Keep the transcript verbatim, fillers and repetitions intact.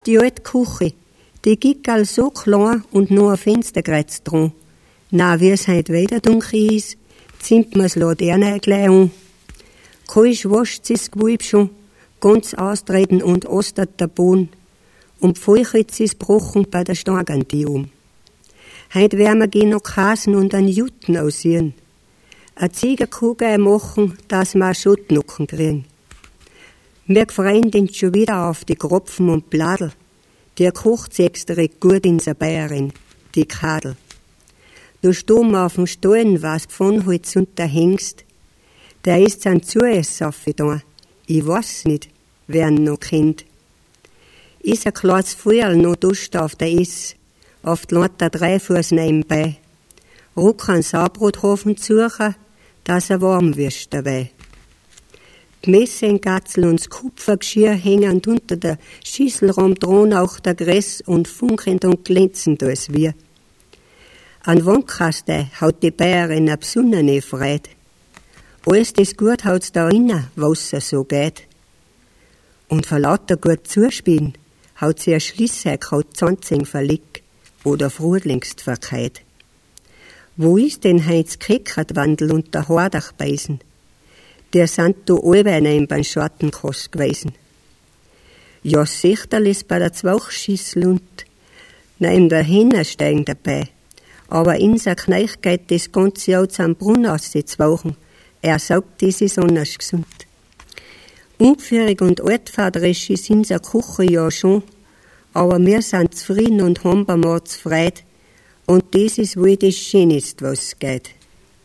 die alte Küche, die geht all so klein und nur ein Fensterkreuz dran. Na, wie es heut wieder dunkel ist, zieht man's Laterne gleich an. Kalt wascht sie's Gewölb schon, ganz austreten und ostert der Boden. Und feuchert sie's brochen bei der Stargantie um. Heut werden wir gehen noch Kasen und einen Juten aussieren. A Ziegerkugel machen, dass wir Schottnucken kriegen. Wir freuen den schon wieder auf die Kropfen und Bladel. Der kocht sie extra gut in der Bayerin, die Kadel. Du stumm auf dem Stollen, was von Holz und der Hengst. Der ist ein Zuessauffe da. Ich weiß nicht, wer ihn noch kennt. Ist ein kleines Feuerl noch duscht auf der Ess. Oft lädt der Dreifuß nebenbei. Ruck an Saubrothofen suchen, dass er warm wird dabei. Die Messengatzel und das Kupfergeschirr hängen unter der Schüsselraum dran, auch der Gräs und funkend und glänzend als wir. An Wandkasten haut die Bayerin ab Sonne freit. Alles das gut haut's da inne, was so geht. Und vor lauter gut zuspielen, haut sie ein Schließzeug, haut zwanzig verlegt oder frühlingst verkehrt. Wo ist denn heut's Keckertwandel und der Hordachbeisen? Der sind da allweil beim Schortenkost gewesen. Ja, Sechterl ist bei der Zwauchschüssel und neben der Hennersteigen dabei. Aber inser Kneich geht das ganze Jahr zum Brunnen auszuzwauchen. Er sagt, das ist anders gesund. Ungeführig und altvaterisch ist unser Küche ja schon, aber wir sind zufrieden und haben beim Mord freit. Und das ist wohl das Schönste, was geht.